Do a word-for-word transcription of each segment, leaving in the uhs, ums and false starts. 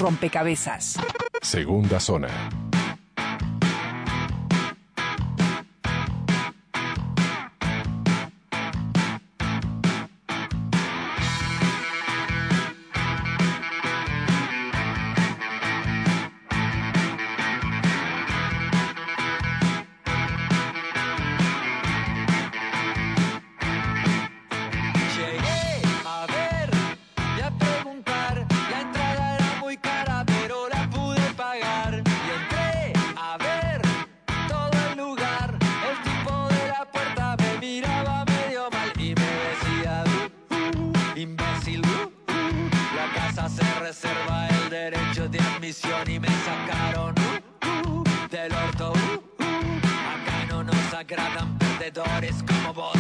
rompecabezas. Segunda zona. Y me sacaron uh, uh, del orto. Uh, uh, acá no nos agradan perdedores como vos.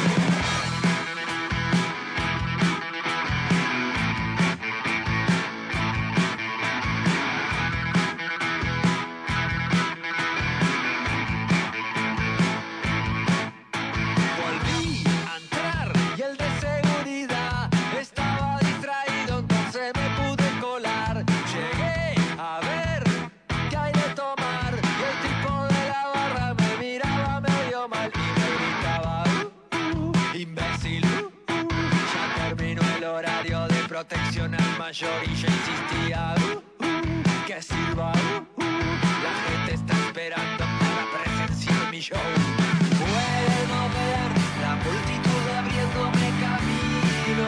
Volví a entrar y el de seguridad estaba distraído, entonces me pude colar. Llegué a ver qué hay de tomar y el tipo de la barra me miraba medio mal y me gritaba uh, uh, imbécil, uh, uh. Ya terminó el horario de protección al mayor y yo insistía uh, uh, que sirva, uh, uh. La gente está esperando para presenciar mi show. Puedo ver la multitud abriéndome camino.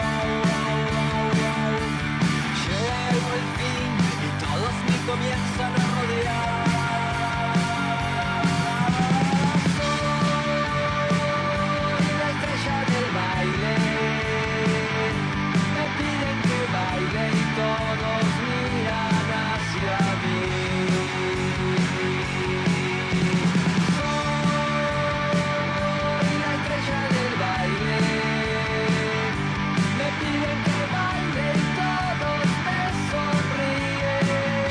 Llego el fin y todos me comienzan a rodear. Soy la estrella del baile. Me piden que baile y todos miran hacia mí. Soy la estrella del baile. Me piden que baile y todos me sonríen.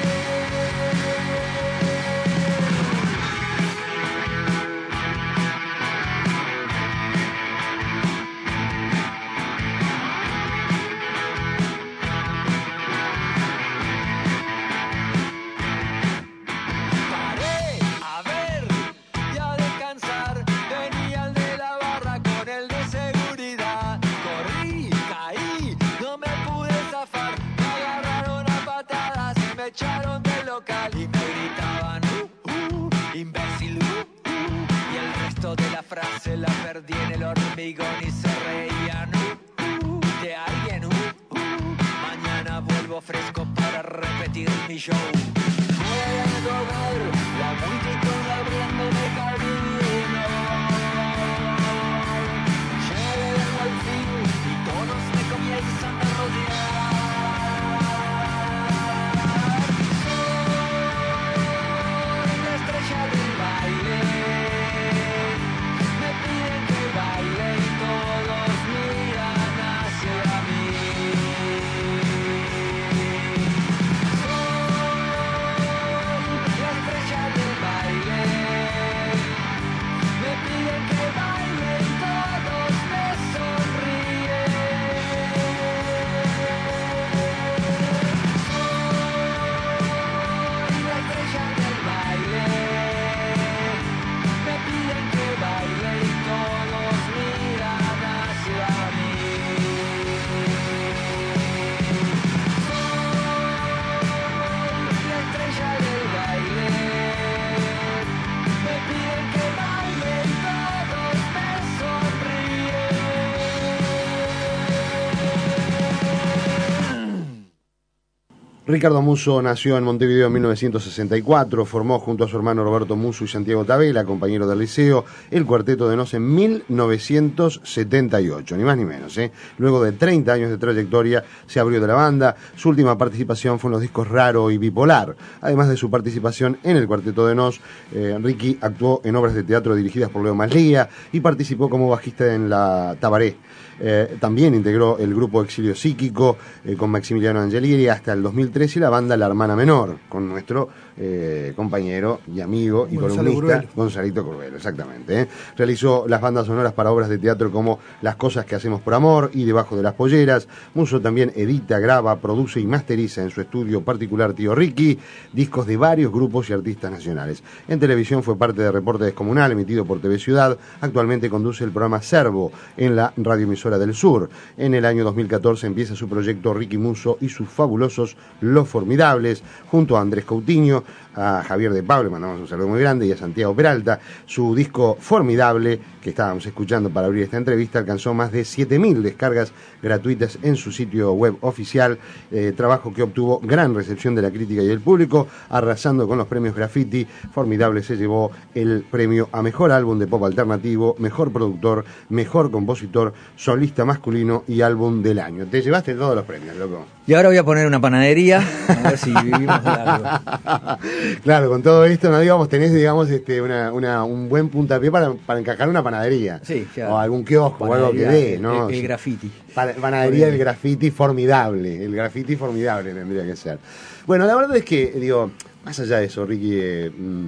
Paré a ver y a descansar. Venía el de la barra con el de seguridad. Corrí, caí, no me pude zafar. Me agarraron a patadas y me echaron del local. Y me gritaban, uh, uh, imbécil, uh, uh. Y el resto de la frase la perdí en el hormigón y se reían, uh, uh, de alguien, uh, uh. Mañana vuelvo fresco para repetir mi show. Puedo ver la multitud abriéndome camino. Llego al fin y todos me comienzan a rodear. Soy la estrella del baile. Me piden que baile y todos miran hacia mí. La estrella del baile. Me piden que baile y todos me sonríen. Soy la estrella del baile. Me piden que baile y todos miran hacia mí. Soy la estrella del baile. Me piden que baile y todos me sonríen. Ricardo Musso nació en Montevideo en mil novecientos sesenta y cuatro, formó junto a su hermano Roberto Musso y Santiago Tabela, compañero del liceo, el Cuarteto de Nos en mil novecientos setenta y ocho, ni más ni menos. ¿eh? Luego de treinta años de trayectoria se abrió de la banda, su última participación fue en los discos Raro y Bipolar. Además de su participación en el Cuarteto de Nos, eh, Ricky actuó en obras de teatro dirigidas por Leo Maslía y participó como bajista en la Tabaré. Eh, también integró el grupo Exilio Psíquico eh, con Maximiliano Angelieri hasta el dos mil tres y la banda La Hermana Menor con nuestro eh, compañero y amigo y Gonzalo columnista Curbelo. Gonzalito Curbelo, exactamente. ¿eh? Realizó las bandas sonoras para obras de teatro como Las Cosas que Hacemos por Amor y Debajo de las Polleras. Musso también edita, graba, produce y masteriza en su estudio particular Tío Ricky discos de varios grupos y artistas nacionales. En televisión fue parte de Reporte Descomunal, emitido por T V Ciudad. Actualmente conduce el programa Servo en la radioemisora del Sur. En el año dos mil catorce empieza su proyecto Ricky Musso y sus fabulosos Los Formidables, junto a Andrés Coutinho, a Javier de Pablo, mandamos un saludo muy grande, y a Santiago Peralta. Su disco Formidable, que estábamos escuchando para abrir esta entrevista, alcanzó más de siete mil descargas gratuitas en su sitio web oficial, eh, trabajo que obtuvo gran recepción de la crítica y del público, arrasando con los premios Graffiti. Formidable se llevó el premio a Mejor Álbum de Pop Alternativo, Mejor Productor, Mejor Compositor, Solista Masculino y Álbum del Año. Te llevaste todos los premios, loco. Y ahora voy a poner una panadería, a ver si vivimos de algo. Claro, con todo esto, no digamos, tenés, digamos, este, una, una, un buen puntapié para, para encajar una panadería. Sí, ya. O algún kiosco o algo que dé, ¿no? El, el graffiti. Para, panadería del graffiti formidable. El graffiti formidable tendría que ser. Bueno, la verdad es que, digo, más allá de eso, Ricky, eh,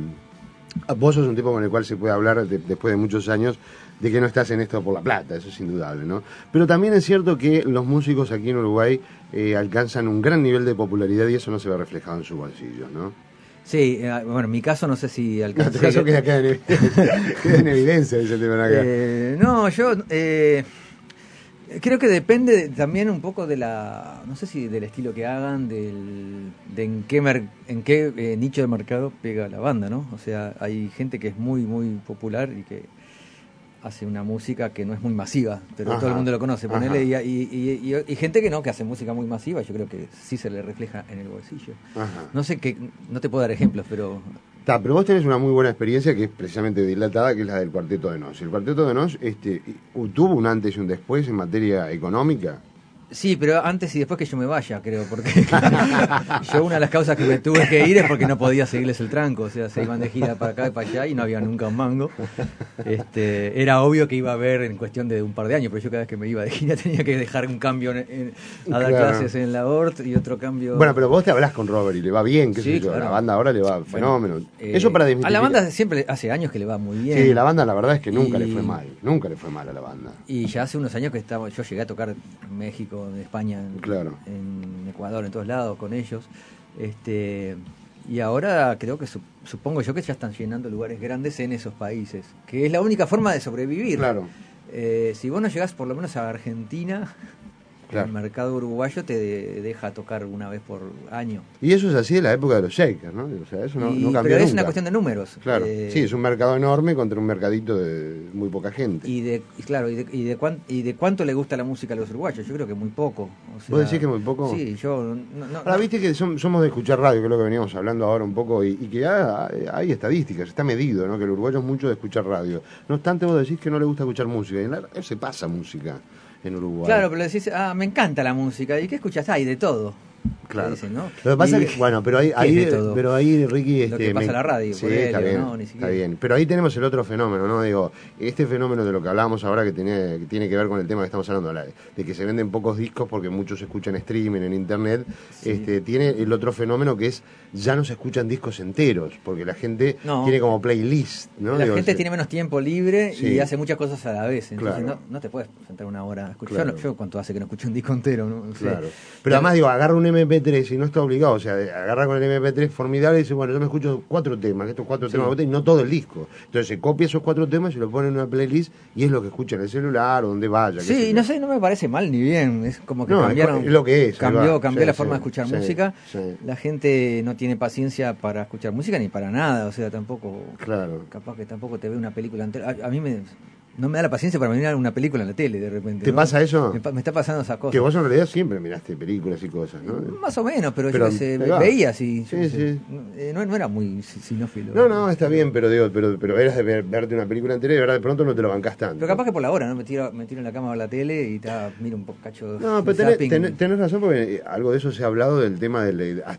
mmm, vos sos un tipo con el cual se puede hablar de, después de muchos años de que no estás en esto por la plata, eso es indudable, ¿no? Pero también es cierto que los músicos aquí en Uruguay eh, alcanzan un gran nivel de popularidad y eso no se ve reflejado en sus bolsillos, ¿no? Sí, eh, bueno, en mi caso no sé si En alcancé... tu caso queda, queda, en, queda en evidencia ese tema acá. Eh, no, yo eh, creo que depende de, también un poco de la, no sé si del estilo que hagan, del, de en qué, mer, en qué eh, nicho de mercado pega la banda, ¿no? O sea, hay gente que es muy, muy popular y que hace una música que no es muy masiva, pero Ajá, todo el mundo lo conoce, ponele, y, ajá. y, y, y, y gente que no, que hace música muy masiva, yo creo que sí se le refleja en el bolsillo. Ajá. No sé qué, no te puedo dar ejemplos, pero... Ta, pero vos tenés una muy buena experiencia que es precisamente dilatada, que es la del Cuarteto de Nos. El Cuarteto de Nos este, tuvo un antes y un después en materia económica. Sí, pero antes y después que yo me vaya, creo, porque yo una de las causas que me tuve que ir es porque no podía seguirles el tranco, o sea, se iban de gira para acá y para allá y no había nunca un mango. Este, era obvio que iba a haber en cuestión de un par de años, pero yo cada vez que me iba de gira tenía que dejar un cambio en, en, a dar Claro. clases en la O R T y otro cambio... Bueno, pero vos te hablás con Robert y le va bien, qué Sí, sé yo, claro. la banda ahora le va Bueno, fenómeno. eh, Eso para a desmitificar. la banda siempre hace años que le va muy bien. Sí, la banda la verdad es que nunca Y- le fue mal, nunca le fue mal a la banda. Y ya hace unos años que estamos, yo llegué a tocar en México, en España, en, Claro. en Ecuador, en todos lados con ellos. Este, y ahora creo que su- supongo yo que ya están llenando lugares grandes en esos países, que es la única forma de sobrevivir. Claro. Eh, si vos no llegás por lo menos a Argentina, Claro. el mercado uruguayo te de- deja tocar una vez por año. Y eso es así de la época de los Shakers, ¿no? O sea, eso no, Y- no cambió pero es nunca. una cuestión de números. Claro, Eh, sí, es un mercado enorme contra un mercadito de muy poca gente. Y de, y claro, y de, y, de cuán- y de cuánto le gusta la música a los uruguayos, yo creo que muy poco. O sea, ¿Vos decís que muy poco? Sí, yo... No, no- Ahora, viste que som- somos de escuchar radio, que es lo que veníamos hablando ahora un poco, y, y que ha- hay estadísticas, está medido, ¿no? Que el uruguayo es mucho de escuchar radio. No obstante, vos decís que no le gusta escuchar música, y en la radio se pasa música en Uruguay. Claro, pero le decís, ah, me encanta la música. ¿Y qué escuchas? Hay de todo. Claro. Le dicen, ¿no? Lo que pasa Y- es que, bueno, pero ahí, ¿qué ahí, es de todo? pero ahí Ricky... Lo Este, que pasa me- en la radio, sí, por está Helio, bien, ¿no? Ni está siquiera. bien. Pero ahí tenemos el otro fenómeno, ¿no? Digo, este fenómeno de lo que hablábamos ahora que tiene, que tiene que ver con el tema que estamos hablando, la- de que se venden pocos discos porque muchos se escuchan en streaming, en internet, Sí. este, tiene el otro fenómeno que es, ya no se escuchan discos enteros, porque la gente No. tiene como playlist, ¿no? La Digo, gente se- tiene menos tiempo libre Sí. y hace muchas cosas a la vez. Entonces Claro. no, no te puedes sentar una hora a escuchar. Claro. Yo, no- yo cuánto hace que no escucho un disco entero, ¿no? No sé. Claro. Pero además, digo, agarra un eme pe tres y no está obligado. O sea, agarra con el eme pe tres formidable y dice, bueno, yo me escucho cuatro temas, estos cuatro Sí. temas, y no todo el disco. Entonces se copia esos cuatro temas y lo pone en una playlist y es lo que escucha en el celular o donde vaya. qué sé Sí, yo. no sé, no me parece mal ni bien. Es como que No, es cambiaron. co- es lo que es, ahí Cambió, va. cambió Sí, la sí, forma de escuchar sí, música. sí. La gente no tiene paciencia para escuchar música ni para nada. O sea, tampoco. Claro. Capaz que tampoco te ve una película entera. A, a mí me, no me da la paciencia para mirar una película en la tele de repente. ¿Te ¿no? pasa eso? Me, pa- me está pasando esa cosa. Que vos en realidad siempre miraste películas y cosas, ¿no? Más o menos, pero, Pero yo qué sé, ahí va. veía así. yo Sí, qué sé. sí. Eh, No, no era muy ci- cinófilo. No, no, está bien, pero digo, pero, pero eras de ver- verte una película entera y de verdad de pronto no te lo bancás tanto. Pero capaz que por la hora, ¿no? Me tiro, me tiro en la cama a la tele y ta, miro un poco cacho. No, de pero tenés, zapping. tenés- tenés razón porque eh, algo de eso se ha hablado del tema del, hasta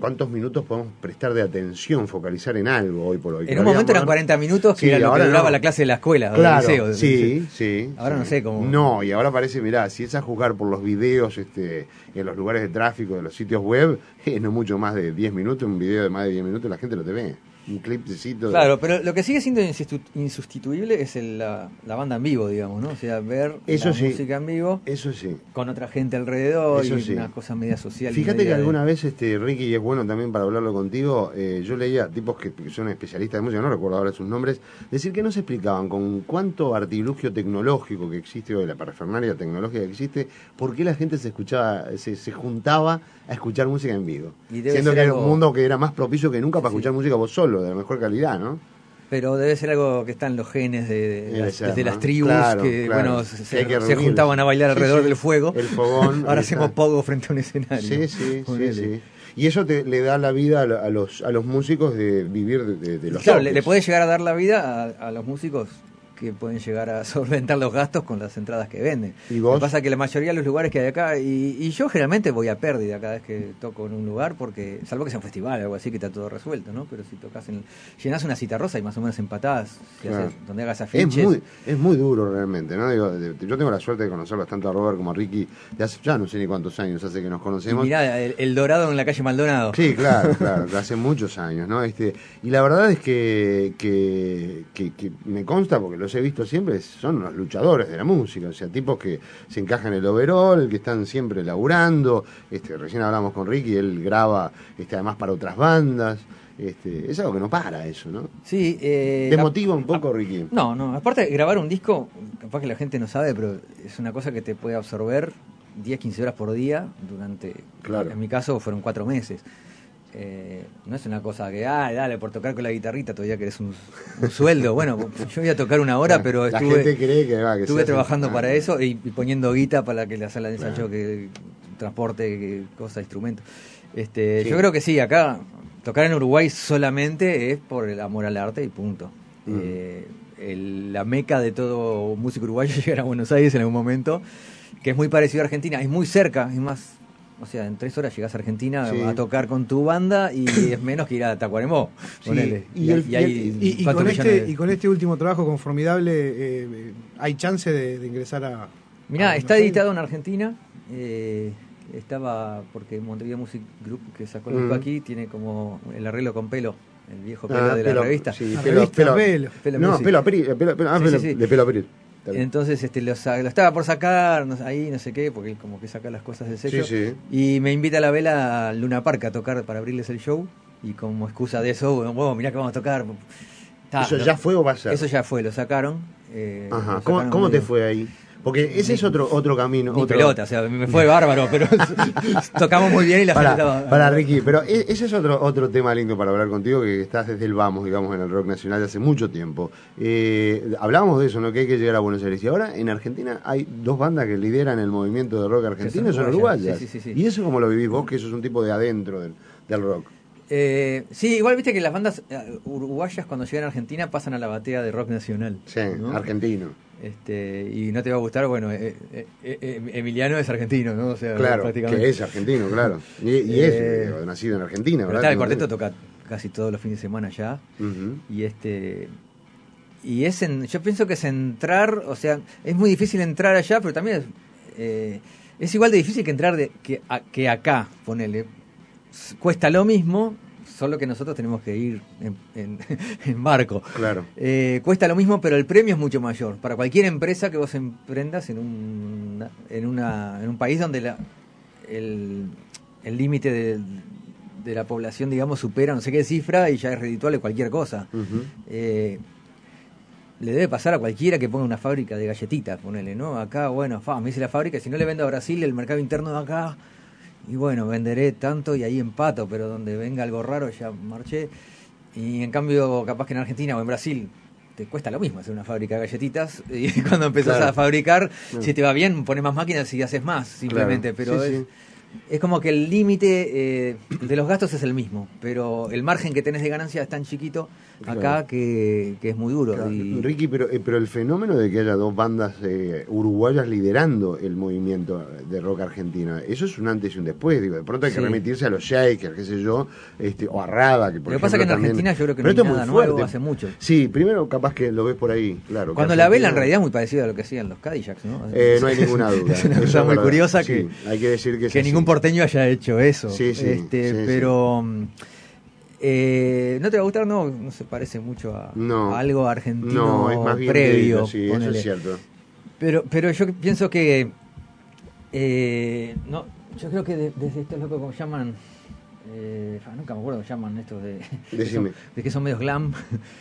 cuántos minutos podemos prestar de atención, focalizar en algo hoy por hoy. En un momento eran cuarenta minutos, que sí, era lo que duraba no. la clase de la escuela, claro, del liceo. Sí, sí. Ahora sí. no sé cómo... No, y ahora parece, mirá, si es a jugar por los videos este, en los lugares de tráfico de los sitios web, eh, no mucho más de diez minutos, un video de más de diez minutos, la gente lo te ve. Un clipcito. De... Claro, pero lo que sigue siendo insustituible es el, la, la banda en vivo, digamos, ¿no? O sea, ver eso la sí, música en vivo. Eso sí. Con otra gente alrededor eso y sí. una cosa media social. Fíjate media que de... alguna vez, este Ricky, y es bueno también para hablarlo contigo, eh, yo leía tipos que, que son especialistas de música, no recuerdo ahora sus nombres, decir que no se explicaban con cuánto artilugio tecnológico que existe, o de la parafernalia tecnológica que existe, por qué la gente se escuchaba, se, se juntaba a escuchar música en vivo. Siendo que algo... era un mundo que era más propicio que nunca para sí. escuchar música vos solo, de la mejor calidad, ¿no? Pero debe ser algo que está en los genes de, de las, ser, desde ¿no? las tribus claro, que, claro. bueno, se, que se juntaban a bailar alrededor sí, sí. del fuego. El fogón. Ahora hacemos pogo frente a un escenario. Sí, sí, sí, sí. Y eso te, le da la vida a los, a los músicos de vivir de, de, de los Claro, le, le puede llegar a dar la vida a, a los músicos que pueden llegar a solventar los gastos con las entradas que venden. ¿Y vos? Lo que pasa es que la mayoría de los lugares que hay acá, y, y yo generalmente voy a pérdida cada vez que toco en un lugar, porque salvo que sea un festival o algo así que está todo resuelto, ¿no? Pero si tocas en, llenás una cita rosa y más o menos empatadas, si claro. haces, donde hagas afiches. Es muy, es muy duro realmente, ¿no? Digo, de, yo tengo la suerte de conocerlos tanto a Robert como a Ricky, de hace, ya no sé ni cuántos años hace que nos conocemos. Y mirá, el, el Dorado en la calle Maldonado. Sí, claro, claro, hace muchos años, ¿no? Este, y la verdad es que, que, que, que me consta, porque los he visto siempre, es son los luchadores de la música, o sea, tipos que se encajan en el overall, que están siempre laburando. Este, recién hablamos con Ricky, él graba este, además para otras bandas. Este, es algo que no para eso, ¿no? Sí. Eh, ¿Te motiva un poco, Ricky? No, no, aparte de grabar un disco, capaz que la gente no sabe, pero es una cosa que te puede absorber diez, quince horas por ddía durante, claro. en mi caso fueron cuatro meses. Eh, no es una cosa que, ah, dale, por tocar con la guitarrita todavía querés un, un sueldo. Bueno, yo voy a tocar una hora, pero la estuve, gente cree que va, que estuve trabajando hace... para ah, eso y, y poniendo guita para que la sala de ensayo, claro. que transporte, que cosa, instrumentos. Este, sí. Yo creo que sí, acá tocar en Uruguay solamente es por el amor al arte y punto. Mm. Eh, el, la meca de todo músico uruguayo es llegar a Buenos Aires en algún momento, que es muy parecido a Argentina, es muy cerca, es más... O sea, en tres horas llegás a Argentina sí. a tocar con tu banda y es menos que ir a Tacuarembó. Sí. Y, y, el, y, y, y, con este, de... y con este último trabajo con Formidable, eh, ¿hay chance de, de ingresar a...? Mirá, a está editado en Argentina. Eh, estaba, porque Montevideo Music Group, que sacó el disco mm. aquí, tiene como el arreglo con pelo. El viejo pelo ah, de la pelo, revista. Sí, la pelo, revista pelo, pelo. pelo no, pelo april, pelo, pelo, ah, sí, pelo, sí, sí. de pelo april. Entonces este lo, lo estaba por sacar no, ahí no sé qué, porque él como que saca las cosas del sello, sí, sí. y me invita a la vela a Luna Park a tocar para abrirles el show, y como excusa de eso, bueno, wow, mirá que vamos a tocar. Ta, ¿Eso lo, ya fue o va a ser? Eso ya fue, lo sacaron. Eh, Ajá. lo ¿Cómo, sacaron ¿Cómo medio... te fue ahí? Porque ese es otro otro camino. Ni otro... pelota, o sea, me fue bárbaro, pero tocamos muy bien y la para, gente estaba... Para Ricky, pero ese es otro otro tema lindo para hablar contigo, que estás desde el vamos, digamos, en el rock nacional de hace mucho tiempo. Eh, hablábamos de eso, ¿no? Que hay que llegar a Buenos Aires. Y ahora en Argentina hay dos bandas que lideran el movimiento de rock argentino, son, son uruguayas. Sí, sí, sí, sí. ¿Y eso cómo lo vivís vos, que eso es un tipo de adentro del, del rock? Eh, sí, igual viste que las bandas uruguayas cuando llegan a Argentina pasan a la batea de rock nacional. Sí, ¿no? Argentino. Este, y no te va a gustar, bueno, eh, eh, eh, Emiliano es argentino, ¿no? O sea, claro, prácticamente. que es argentino, claro. Y, y eh, es eh, nacido en Argentina, ¿verdad? Está, el cuarteto toca casi todos los fines de semana ya. Uh-huh. Y este y es en, yo pienso que es entrar, o sea, es muy difícil entrar allá, pero también es, eh, es igual de difícil que entrar de, que, a, que acá, ponele. Cuesta lo mismo, solo que nosotros tenemos que ir en, en, en barco. Claro. Eh, cuesta lo mismo, pero el premio es mucho mayor. Para cualquier empresa que vos emprendas en un, en una, en un país donde la, el el límite de, de la población, digamos, supera no sé qué cifra y ya es redituable cualquier cosa. Uh-huh. Eh, le debe pasar a cualquiera que ponga una fábrica de galletitas, ponele, ¿no? Acá, bueno, fa, me hice la fábrica, si no le vendo a Brasil, el mercado interno de acá... Y bueno, venderé tanto y ahí empato, pero donde venga algo raro ya marché. Y en cambio, capaz que en Argentina o en Brasil te cuesta lo mismo hacer una fábrica de galletitas. Y cuando empezás claro. a fabricar, no. si te va bien, pones más máquinas y haces más, simplemente. Claro. Pero sí, es, sí. es como que el límite eh, de los gastos es el mismo, pero el margen que tenés de ganancia es tan chiquito acá claro. que, que es muy duro. Claro. Y... Ricky, pero, eh, pero el fenómeno de que haya dos bandas eh, uruguayas liderando el movimiento de rock argentino, eso es un antes y un después. Digo, de pronto hay que sí. remitirse a los Shakers, qué sé yo, este, o a Rada. Que por lo que pasa es que en también... Argentina yo creo que no hay nada nuevo hace mucho. Sí, primero capaz que lo ves por ahí, claro. Cuando la vela en realidad es muy parecida a lo que hacían los Cadillacs, ¿no? Eh, no hay ninguna duda. Es una cosa muy verdad. curiosa sí, que, hay que, decir que, que ningún porteño haya hecho eso. Sí, sí, este, sí, pero sí. Eh, ¿no te va a gustar? No, no se parece mucho a, no, a algo argentino no, es más bien previo. Lindo, sí, eso es cierto. Pero, pero yo pienso que eh, no, yo creo que de, desde estos locos como llaman, eh, nunca me acuerdo cómo llaman estos de, de, son, de que son medios glam.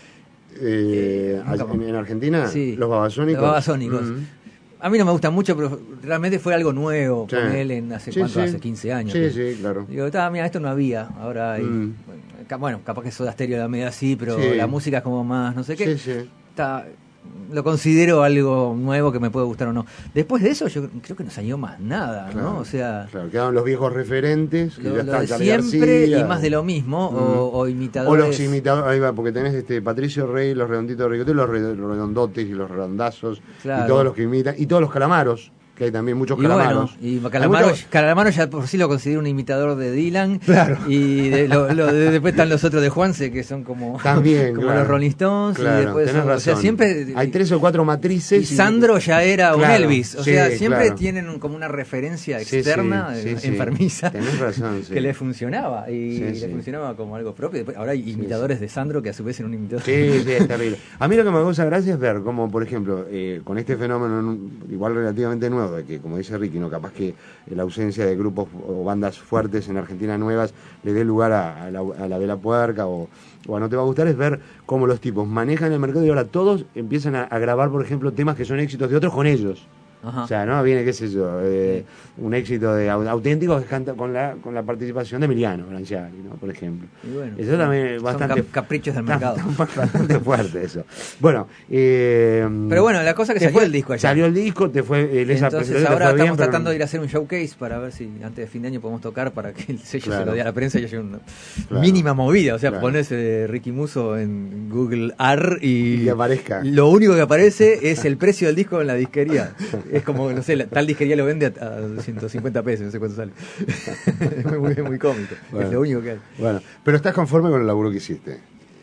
Eh, en, en Argentina, sí, los babasónicos. Los babasónicos. Mm-hmm. A mí no me gusta mucho, pero realmente fue algo nuevo sí. con él en hace, sí, ¿cuánto? Sí. Hace quince años. Sí, que, sí, claro. Digo, mira, esto no había, ahora hay... Mm. Bueno, capaz que Soda Stereo la media así, pero sí. la música es como más, no sé qué. Sí, sí. Está, lo considero algo nuevo que me puede gustar o no. Después de eso, yo creo que no salió más nada, claro, ¿no? O sea... Claro, quedaron los viejos referentes, que lo, ya lo están de siempre García, y más de lo mismo, mm. o, o imitadores... O los imitadores, ahí va, porque tenés este Patricio Rey, los redonditos de Rigote, los redondotes y los redondazos, claro. y todos los que imitan, y todos los calamaros, que hay también muchos y calamaros. Bueno, y Calamaro, muchos... Calamaro ya por sí lo considero un imitador de Dylan. Claro. Y de, lo, lo, de, después están los otros de Juanse, que son como, también, como claro. los Rolling Stones. Claro, y después tenés son, razón. O sea, siempre, hay tres o cuatro matrices. Y Sandro y... ya era claro, un Elvis. O sí, sea, siempre claro. tienen como una referencia sí, externa, sí, sí, enfermiza, tenés razón, sí. que le funcionaba. Y sí, le sí. funcionaba como algo propio. Después, ahora hay sí, imitadores sí. de Sandro que a su vez en un imitador. Sí, sí, es terrible. A mí lo que me causa gracia es ver cómo, por ejemplo, eh, con este fenómeno igual relativamente nuevo, de que, como dice Ricky, no capaz que la ausencia de grupos o bandas fuertes en Argentina nuevas le dé lugar a, a, la, a la vela puerca o, o a no te va a gustar, es ver cómo los tipos manejan el mercado y ahora todos empiezan a, a grabar, por ejemplo, temas que son éxitos de otros con ellos. Ajá. O sea, ¿no? Viene, qué sé yo, eh, sí. un éxito de auténticos que canta con la con la participación de Emiliano Branciari, ¿no? Por ejemplo. Y bueno, eso también es bastante... Cap caprichos del mercado. Bastante fuerte eso. Bueno, eh, pero bueno, la cosa que salió fue, el disco allá. Salió el disco, te fue... Eh, Entonces ahora estamos bien, tratando pero... de ir a hacer un showcase para ver si antes de fin de año podemos tocar para que el sello claro. se lo dé a la prensa y haya una claro. mínima movida. O sea, claro. ponerse Ricky Musso en Google R y, y que aparezca. Lo único que aparece es el precio del disco en la disquería. Es como, no sé, la, tal disquería lo vende a, a ciento cincuenta pesos, no sé cuánto sale. muy, muy, muy cómico. Bueno, es lo único que hay. Bueno, pero ¿estás conforme con el laburo que hiciste?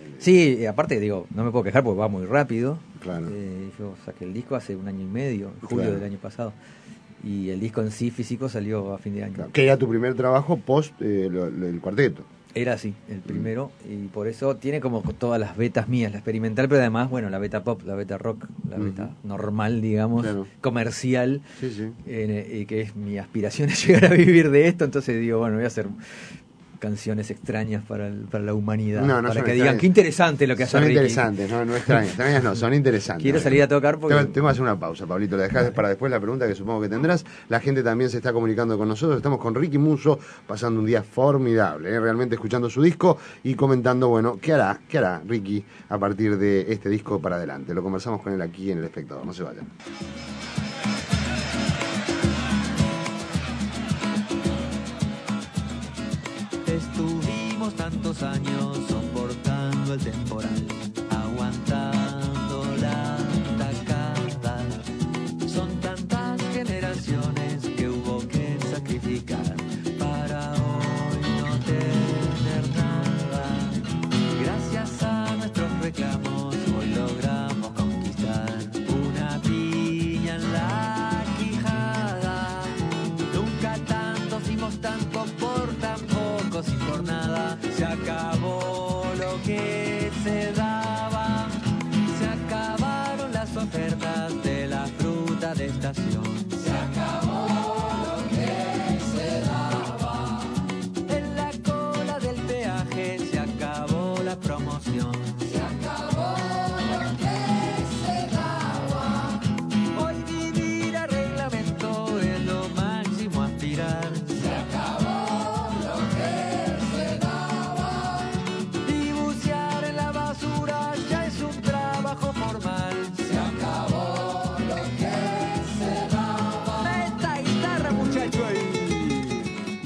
Sí, aparte, digo, no me puedo quejar porque va muy rápido. Claro. Eh, yo saqué el disco hace un año y medio, en julio claro. del año pasado. Y el disco en sí físico salió a fin de año. Claro. Que era tu primer trabajo post eh, lo, lo, el cuarteto. Era así, el primero, y por eso tiene como todas las betas mías, la experimental, pero además, bueno, la beta pop, la beta rock, la beta uh-huh. normal, digamos, claro. comercial, sí, sí. Eh, y que es mi aspiración es llegar a vivir de esto, entonces digo, bueno, voy a hacer canciones extrañas para, el, para la humanidad, no, no para que extrañas. Digan, qué interesante lo que hace Son Ricky. Interesantes, no, no extrañas, extrañas no, son interesantes. Quiero salir a tocar porque... Tengo, tengo que hacer una pausa, Pablito, la dejás para después la pregunta que supongo que tendrás. La gente también se está comunicando con nosotros, estamos con Ricky Musso, pasando un día formidable, ¿eh? realmente escuchando su disco y comentando, bueno, ¿qué hará, qué hará Ricky a partir de este disco para adelante? Lo conversamos con él aquí en El Espectador, no se vayan. Estuvimos tantos años soportando el temporal, aguantando la tacada. Son tantas generaciones que hubo que sacrificar para hoy no tener nada. Gracias a nuestros reclamos hoy logramos conquistar una piña en la quijada. Nunca tanto dimos tanto por tan poco y por nada. Se acabó lo que se daba, se acabaron las ofertas de la fruta de estación. Se acabó lo que se daba. En la cola del peaje se acabó la promoción. Se acabó lo que se daba. Hoy vivir a reglamento es lo máximo aspirar. Se acabó lo que se daba. Y bucear en la basura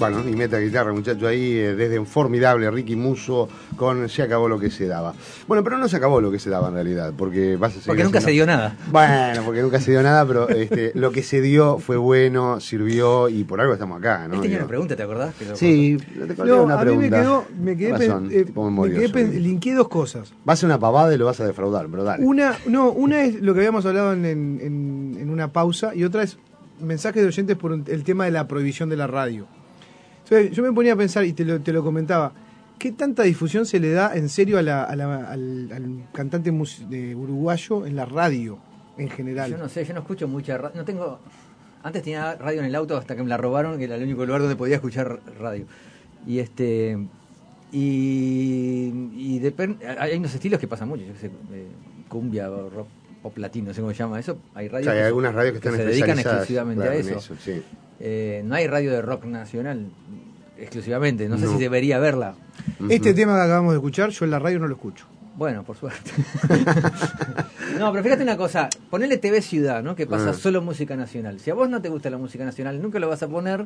Bueno, y meta guitarra, muchacho, ahí eh, desde un formidable Ricky Musso con Se acabó lo que se daba. Bueno, pero no se acabó lo que se daba en realidad, porque vas a seguir Porque nunca haciendo... se dio nada. Bueno, porque nunca se dio nada, pero este, lo que se dio fue bueno, sirvió y por algo estamos acá, ¿no? Él tenía una pregunta, ¿te acordás? Que lo Sí, te colgué No, una a mí me pregunta. quedó, me quedé, Razón, pen- eh, tipo me memorioso. quedé pen- linkeé dos cosas. Va a ser una pavada y lo vas a defraudar, pero dale. Una, no, una es lo que habíamos hablado en, en, en- en una pausa y otra es mensajes de oyentes por un- el tema de la prohibición de la radio. Entonces, yo me ponía a pensar, y te lo, te lo comentaba, ¿qué tanta difusión se le da en serio a la- a la- al, al cantante mus- de uruguayo en la radio en general? Yo no sé, yo no escucho mucha radio. No tengo. Antes tenía radio en el auto hasta que me la robaron, que era el único lugar donde podía escuchar radio. Y este. Y. y depen- hay unos estilos que pasan mucho, yo qué sé, eh, cumbia o rock pop latino, no sé cómo se llama eso. Hay radios O sea, hay que, algunas radios que, están se dedican especializadas, exclusivamente claro, a en eso. eso, sí. Eh, no hay radio de rock nacional exclusivamente. No sé No. si debería haberla. Este tema que acabamos de escuchar, yo en la radio no lo escucho. Bueno, por suerte. No, pero fíjate una cosa, ponele T V Ciudad, ¿no? Que pasa Ah. solo música nacional. Si a vos no te gusta la música nacional, nunca lo vas a poner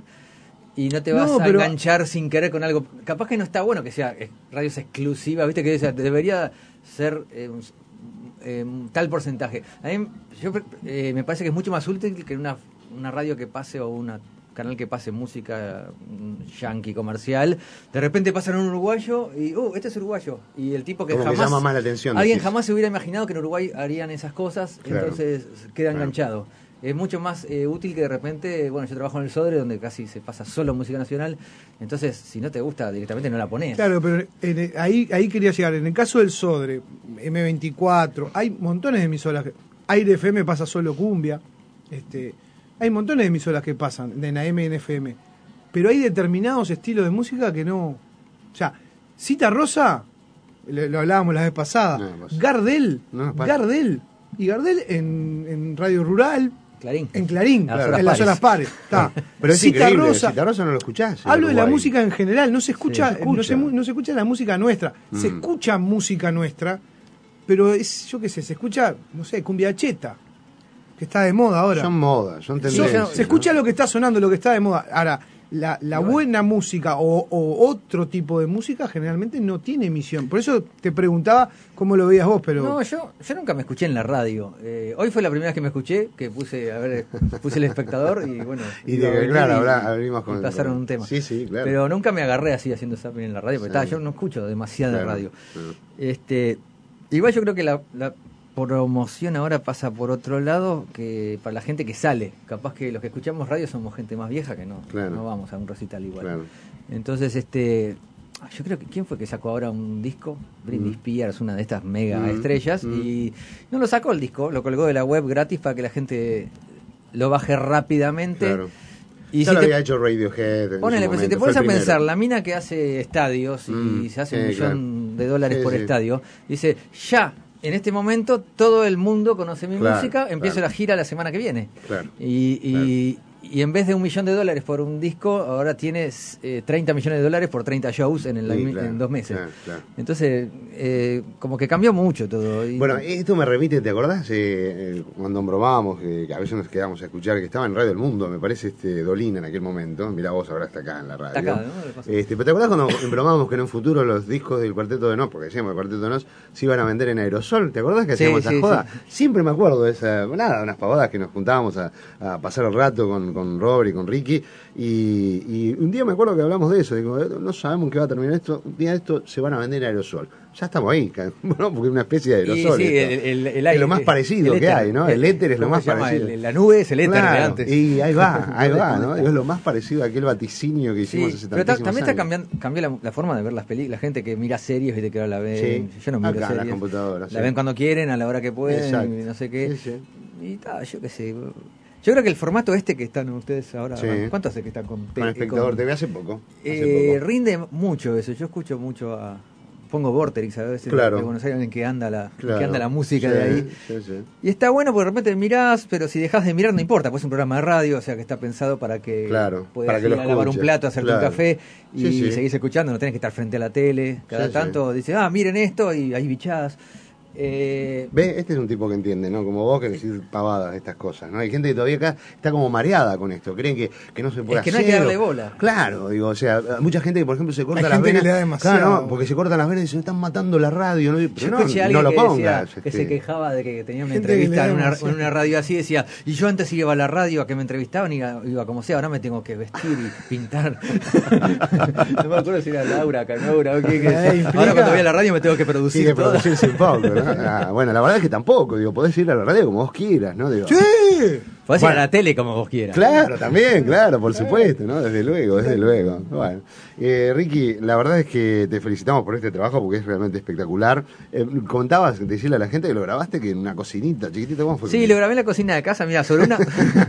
y no te No, vas a pero- enganchar sin querer con algo. Capaz que no está bueno que sea eh, radios exclusivas, viste que o sea, debería ser eh, un, eh, un tal porcentaje. A mí yo, eh, me parece que es mucho más útil que una, una radio que pase o una canal que pase música mm, yankee comercial, de repente pasan un uruguayo y, uh, este es uruguayo. Y el tipo que Como que jamás... llama más la atención, Alguien decís. jamás se hubiera imaginado que en Uruguay harían esas cosas, Claro. entonces queda Claro. enganchado. Es mucho más eh, útil que de repente, bueno, yo trabajo en el Sodre, donde casi se pasa solo música nacional, entonces si no te gusta directamente no la pones. Claro, pero en el- ahí, ahí quería llegar. En el caso del Sodre, eme veinticuatro, hay montones de emisoras. que- Aire F M pasa solo cumbia. Este, hay montones de emisoras que pasan, de en A M y en F M. Pero hay determinados estilos de música que no. O sea, Cita Rosa, lo, lo hablábamos la vez pasada. No, pues- Gardel, No, pasa. Gardel. Y Gardel en, en Radio Rural, Clarín. en Clarín, Las horas en las pares. horas pares. Está. Pero es Cita increíble, Rosa, Cita Rosa no lo escuchás. en hablo de la Uruguay. música en general, no se escucha, Sí, se No, se, escucha. mu- no se escucha la música nuestra, se Mm. escucha música nuestra, pero es, yo qué sé, se escucha, no sé, cumbia cheta, que está de moda ahora. Son modas, son So- tendencias. se escucha ¿no? lo que está sonando, lo que está de moda. Ahora, la, la buena música o, o otro tipo de música generalmente no tiene emisión. Por eso te preguntaba cómo lo veías vos, pero... No, yo, yo nunca me escuché en la radio. Eh, hoy fue la primera vez que me escuché, que puse, a ver, puse el espectador y bueno. Y iba a de- venir claro, y- habla- abrimos con- y pasaron un tema. Sí, sí, claro. Pero nunca me agarré así haciendo zapping en la radio, porque Sí. ta, yo no escucho demasiada Claro, radio. claro. Este, igual yo creo que la, la promoción ahora pasa por otro lado, que para la gente que sale. Capaz que los que escuchamos radio somos gente más vieja que no, Claro. no vamos a un recital igual. Claro. Entonces, este, yo creo que ¿quién fue que sacó ahora un disco? Britney Mm. Spears, una de estas mega Mm, estrellas, mm. y no lo sacó el disco, lo colgó de la web gratis para que la gente lo baje rápidamente. Claro. Y ya si lo te, había hecho Radiohead. en ponele, su pues, si te momento, fue pones a el primero. pensar, la mina que hace estadios y Mm, se hace sí, un millón claro. de dólares Sí, por sí. estadio, dice, ya, en este momento todo el mundo conoce mi Claro, música, empiezo claro. la gira la semana que viene. Claro. Y, y, y en vez de un millón de dólares por un disco, ahora tienes eh, treinta millones de dólares por treinta shows en, el, Sí, en claro, dos meses. claro, claro. Entonces, eh, como que cambió mucho todo. Y- Bueno, esto me remite, ¿te acordás? Eh, eh, cuando bromábamos, eh, que a veces nos quedábamos a escuchar, que estaba en Radio El Mundo, me parece, este Dolina en aquel momento. Mirá vos, ahora está acá en la radio. Está acá, ¿no? Le pasa. Este, pero ¿te acordás cuando embromábamos que en un futuro los discos del Cuarteto de Nos, porque decíamos el Cuarteto de Nos, se iban a vender en aerosol? ¿Te acordás que Sí, hacíamos esa sí, joda? sí. Siempre me acuerdo de esa, nada, unas pavadas que nos juntábamos a, a pasar el rato con, con Robert y con Ricky. Y, y un día me acuerdo que hablamos de eso. Digo, no sabemos en qué va a terminar esto. Un día de esto se van a vender en aerosol. Ya estamos ahí, ca- bueno, porque es una especie de Y aerosol. sí, esto. el, el- el Es aire, lo más parecido el que éter. hay, ¿no? El éter es lo ¿cómo más se llama? parecido. El- la nube es el éter de Claro, antes. y ahí va, ahí va, ¿no? Es lo más parecido a aquel vaticinio que Sí, hicimos hace pero ta- tantísimos también está años. cambiando cambió la, la forma de ver las películas. La gente que mira series, viste que ahora la ven. Sí, Yo no miro acá en las series. computadoras, La sí. ven cuando quieren, a la hora que pueden, Exacto. y no sé qué. Sí, sí. Y ta, yo qué sé. Yo creo que el formato este que están ustedes ahora, Sí. ¿cuánto hace que están con Con Espectador con- T V hace poco. Hace Eh, poco. rinde mucho eso. Yo escucho mucho a. Pongo Vorterix a veces Claro. de Buenos Aires en que anda la, Claro. que anda la música Sí, de ahí. sí, sí. Y está bueno porque de repente mirás, pero si dejas de mirar no importa, pues es un programa de radio, o sea que está pensado para que Claro, puedas para que ir lo a lavar un escuches, plato, hacerte claro. un café y Sí, sí. seguís escuchando, no tenés que estar frente a la tele. Cada Sí, tanto dices, ah, miren esto y ahí bichás. Eh, Ve, este es un tipo que entiende, ¿no? Como vos que decís pavadas estas cosas, ¿no? Hay gente que todavía acá está como mareada con esto, creen que, que no se puede Es que hacer. no hay que darle bola. Claro, digo, o sea, mucha gente que por ejemplo se corta Hay las gente que venas. le da demasiado. Claro, no, porque se cortan las venas y se están matando la radio, ¿no? Yo Pero no, escuché a no alguien lo que, pongas. decía, que este. se quejaba de que tenía una Gente que entrevista le da en una, demasiado. en una radio así, decía, y yo antes iba a la radio a que me entrevistaban y iba, iba como sea, ahora me tengo que vestir y pintar. No me acuerdo si era Laura, Canora o qué, que decía, Eh, implica- ahora cuando voy a la radio me tengo que Sí, producir de todo. producirse un poco, ¿no? Ah, bueno, la verdad es que tampoco, digo, podés ir a la radio como vos quieras, ¿no? Digo, ¡Sí! Podés ir Bueno. a la tele como vos quieras. Claro, también, claro, por supuesto, ¿no? Desde luego, desde luego. Bueno, eh, Ricky, la verdad es que te felicitamos por este trabajo porque es realmente espectacular. Eh, contabas, decirle a la gente que lo grabaste que en una cocinita chiquitita, ¿cómo fue? Sí, lo grabé en la cocina de casa, mira, sobre una...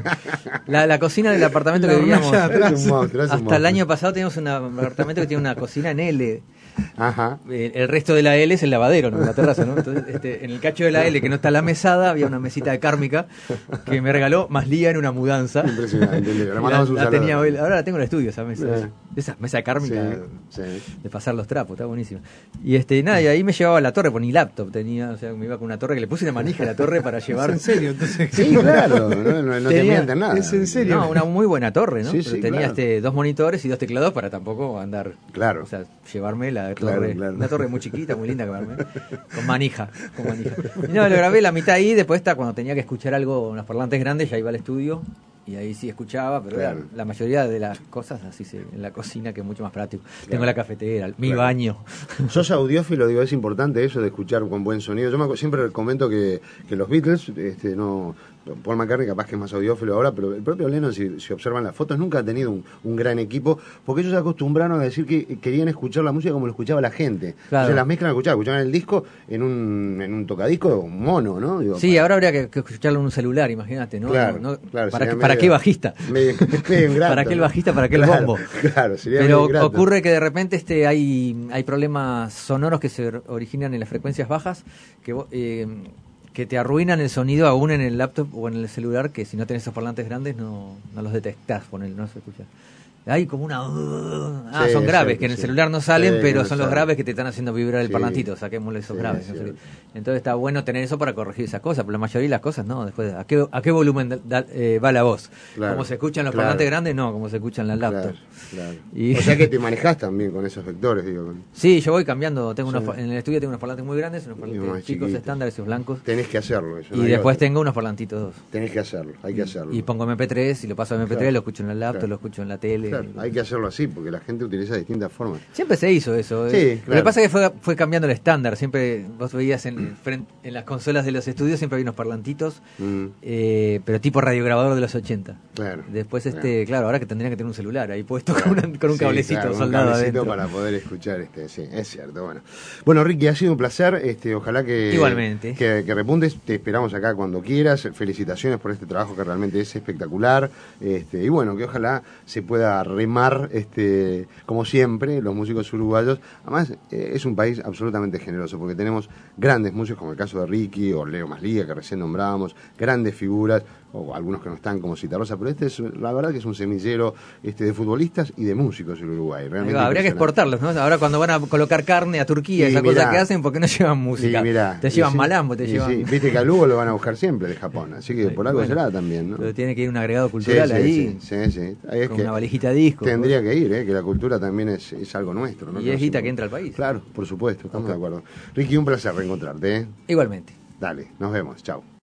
la, la cocina del apartamento La que vivíamos. hornalla atrás. Es un monstruo, es un Hasta el monstruo. año pasado teníamos un apartamento que tiene una cocina en L. Ajá. El, el resto de la L es el lavadero, ¿no? La terraza, ¿no? Entonces, este, en el cacho de la L, que no está la mesada, había una mesita de cármica que me regaló más lía en una mudanza. Impresionante, le La, mandamos un la saludo. tenía hoy- ahora la tengo en el estudio, esa mesa. Eh. Esa mesa de cármica Sí, sí. de pasar los trapos, está buenísimo. Y este, nada, y ahí me llevaba a la torre, pues ni laptop tenía, o sea, me iba con una torre que le puse una manija a la torre para ¿Es llevar. en serio? Entonces, Sí, claro, no, no, no te Tenía- mienten nada. es en serio. No, una muy buena torre, ¿no? Sí, Pero sí, tenía claro. este, dos monitores y dos teclados para tampoco andar. Claro. O sea, llevarme la Claro, torre. claro. Una torre muy chiquita, muy linda que me armé, con manija. Con manija. Y no, lo grabé la mitad ahí, después está cuando tenía que escuchar algo en los parlantes grandes, ya iba al estudio. Y ahí sí escuchaba, pero Claro. era la mayoría de las cosas así se, en la cocina, que es mucho más práctico. Claro. Tengo la cafetera, mi Claro. baño. Sos audiófilo, digo, es importante eso de escuchar con buen sonido. Yo me acu- siempre comento que, que los Beatles, este, no, Paul McCartney capaz que es más audiófilo ahora, pero el propio Lennon, si, si observan las fotos, nunca ha tenido un, un gran equipo, porque ellos se acostumbraron a decir que querían escuchar la música como lo escuchaba la gente. Claro. Entonces las mezclas escuchaban, escuchaban el disco en un, en un tocadisco, un mono, ¿no? Digo, Sí, ahora habría que, que escucharlo en un celular, imagínate, ¿no? Claro, No- no- claro, ¿Para, sería qué, ¿Para medio- qué bajista? medio- medio ingrato, ¿Para qué el ¿no? bajista? ¿Para qué el Claro, bombo? Claro, sería Pero medio ingrato. ocurre que de repente este hay, hay problemas sonoros que se originan en las frecuencias bajas que, vo- eh, que te arruinan el sonido aún en el laptop o en el celular, que si no tenés esos parlantes grandes no, no los detectás, ponele, no se escucha. Hay como una... ah, Sí, son es graves, cierto, que en el sí. celular no salen, Sí, que pero no son los salen. graves que te están haciendo vibrar el Sí. parlantito, saquémosle esos Sí, graves. es no sé cierto. qué. Entonces está bueno tener eso para corregir esas cosas, pero la mayoría de las cosas no. Después, ¿a qué, a qué volumen da- da- eh, va la voz? Claro, ¿Cómo se escuchan los claro. parlantes grandes? No, como se escuchan las laptops. Claro, claro. Y- O sea que te manejás también con esos vectores, digo. con- Sí, yo voy cambiando. Tengo Sí. unos, pa- en el estudio tengo unos parlantes muy grandes, unos Y parlantes más chicos chiquitos. estándar, esos blancos. Tenés que hacerlo. Eso, Y no hay después otra. tengo unos parlantitos. Tenés que hacerlo, hay que hacerlo. Y pongo eme pe tres y lo paso a eme pe tres, Claro, lo escucho en la laptop, claro. lo escucho en la tele. Claro, hay que hacerlo así, porque la gente utiliza distintas formas. Siempre se hizo eso. Sí, eh. Lo claro. que pasa es que fue, fue cambiando el estándar. Siempre vos veías en, fren- en las consolas de los estudios, siempre había unos parlantitos, Mm, eh, pero tipo radiograbador de los ochenta. claro. Después, Claro. este, claro, ahora que tendrían que tener un celular ahí puesto con, una- con un Sí, cablecito claro, un soldado cablecito adentro. para poder escuchar, este, sí, es cierto. Bueno, bueno Ricky, ha sido un placer. Este, ojalá que, Igualmente. que, que repuntes. Te esperamos acá cuando quieras. Felicitaciones por este trabajo que realmente es espectacular. Este, y bueno, que ojalá se pueda remar, este, como siempre, los músicos uruguayos. Además, eh, es un país absolutamente generoso porque tenemos grandes músicos, como el caso de Ricky o Leo Maslía, que recién nombrábamos, grandes figuras, o algunos que no están como Citarrosa, pero este es, la verdad que es un semillero este, de futbolistas y de músicos en Uruguay. Ahí Realmente va, habría que impresionante. exportarlos, ¿no? Ahora cuando van a colocar carne a Turquía, Y esa mirá. cosa que hacen, ¿por qué no llevan música? Y mirá, te y llevan sí, malambo, te y llevan... sí, viste que a Lugo lo van a buscar siempre de Japón, así que Sí, por algo bueno, será también, ¿no? Pero tiene que ir un agregado Sí, cultural sí, ahí, sí, sí, sí. Ahí es con que una valijita de disco. tendría que ir, ¿eh? Que la cultura también es, es algo nuestro, ¿no? Y Que es nos guita importa. que entra al país. Claro, por supuesto, estamos de acuerdo. Ricky, un placer reencontrarte, ¿eh? Igualmente. Dale, nos vemos, chao.